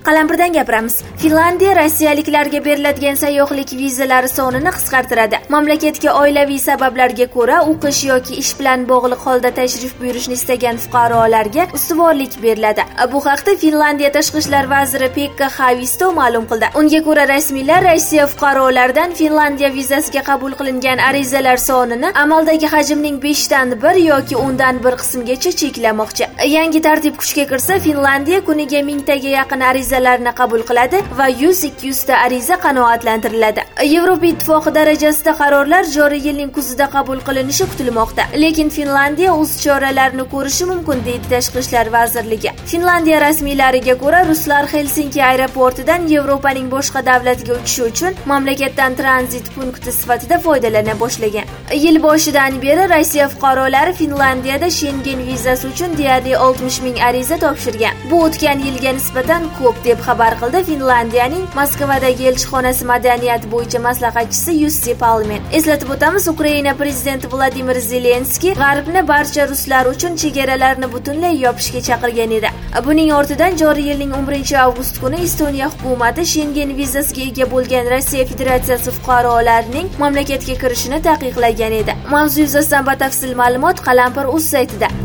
Qalampirdan gapiramiz. Finlandiya rossiyaliklarga beriladigan sayyohlik vizalari sonini qisqartiradi. Mamlakatga oilaviy sabablarga ko'ra o'qish yoki ish bilan bog'liq holda tashrif buyurishni istagan fuqarolarga ustuvorlik beriladi. Bu haqda Finlandiya tashqi ishlar vaziri Pekka Haavisto ma'lum qildi. Unga ko'ra rasmiylar Rossiya fuqarolaridan Finlandiya vizasiga qabul qilingan arizalar sonini amaldagi hajmning 5 dan 1 yoki 10 dan 1 qismgacha cheklamoqchi. Yangi tartib kuchga kirsa, Finlandiya kuniga 1000 taga yaqin arizalarni qabul qiladi va 100-200 ta ariza qanoatlantiriladi. Yevropa Ittifoqi darajasida qarorlar joriy yilning kuzida qabul qilinishi kutilmoqda. Lekin Finlandiya o'z choralarini ko'rishi mumkin, deydi Tashqi ishlar vazirligi. Finlandiya rasmiylariga ko'ra, ruslar Helsinki aeroportidan Yevropaning boshqa davlatiga uchishi uchun mamlakatdan tranzit punkti sifatida foydalana boshlagan. Yil boshidan beri Rossiya fuqarolari Finlandiyada Schengen vizasi uchun deyarli 60 ming ariza topshirgan. Bu o'tgan yilga nisbatan ko'p, deb xabar qildi Finlandiyaning Moskvadagi elchixonasi madaniyat bo'yicha maslahatchisi Jussi Palmen. Eslatib o'tamiz, Ukraina prezidenti Vladimir Zelenskiy G'arbni barcha ruslar uchun chegaralarni butunlay yopishga chaqirgan edi. Buning ortidan joriy yilning 11-avgust kuni Estoniya hukumati Schengen vizasiga ega bo'lgan Rossiya Federatsiyasi fuqarolarining mamlakatga kirishini taqiqlagan edi. Mavzu yuzasidan batafsil ma'lumot Qalampir.uz saytida.